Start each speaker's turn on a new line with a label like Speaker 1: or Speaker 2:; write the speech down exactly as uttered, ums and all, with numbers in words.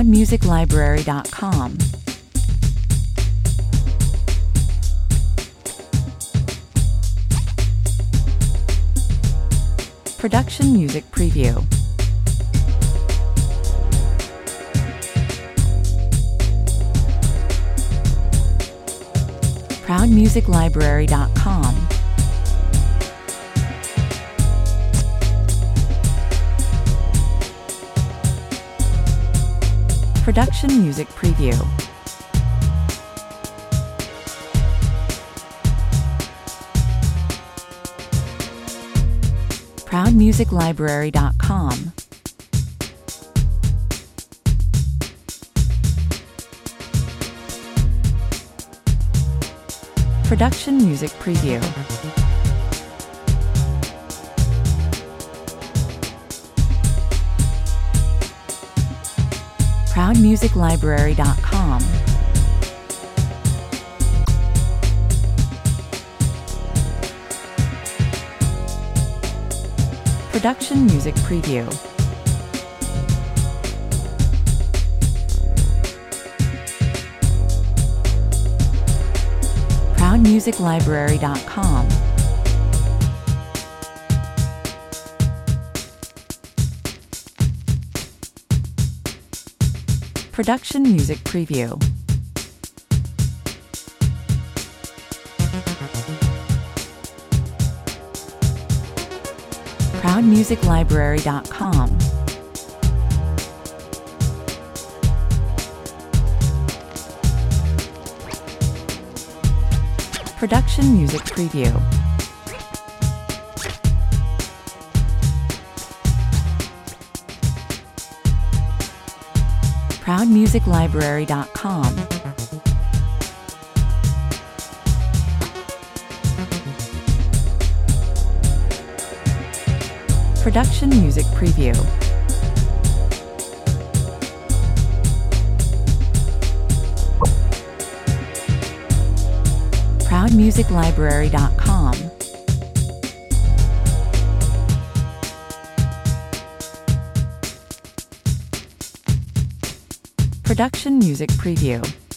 Speaker 1: proud music library dot com. Production Music Preview. proud music library dot com. Production Music Preview. proud music library dot com. Production Music Preview. proud music library dot com. Production Music Preview. proud music library dot com. Production Music Preview. proud music library dot com. Production Music Preview. proud music library dot com. Production Music Preview. proud music library dot com. Production Music Preview.